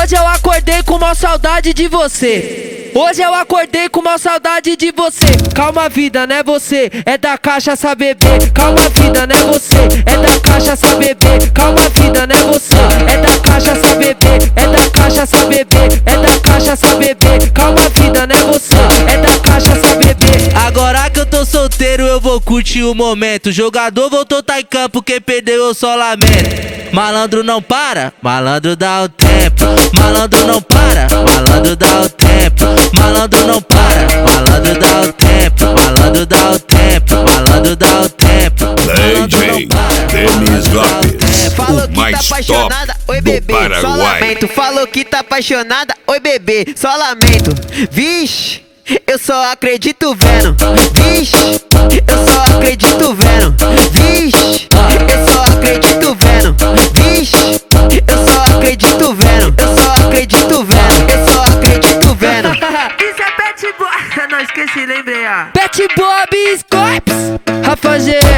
Hoje eu acordei com uma saudade de você. Hoje eu acordei com uma saudade de você. Calma vida, né você? É da cachaça bebê. Calma vida, né você? É da cachaça bebê. Calma vida, né você? É da cachaça bebê. É da cachaça bebê. É da cachaça bebê. Calma vida, né você? É da cachaça bebê. Agora que eu tô solteiro eu vou curtir o momento. Jogador voltou tá em campo, quem perdeu eu só lamento. Malandro não para, malandro dá o tempo. Malandro não para, malandro dá o tempo. Malandro não para, malandro dá o tempo. Malandro dá o tempo, malandro dá o tempo. DJ Denis Lopes, falou o que mais tá top apaixonada, oi bebê, do só Paraguai. lamento. Falou que tá apaixonada, oi bebê, só lamento. Vixe, eu só acredito vendo. Vixe, eu só acredito vendo. Vixe, eu só acredito vendo. Vixe, eu só acredito vendo. Eu só acredito vendo. Eu só acredito vendo. Isso é Pet Bob. Não esqueci, lembrei, ó. Pet Bob Scorps, Rafa G.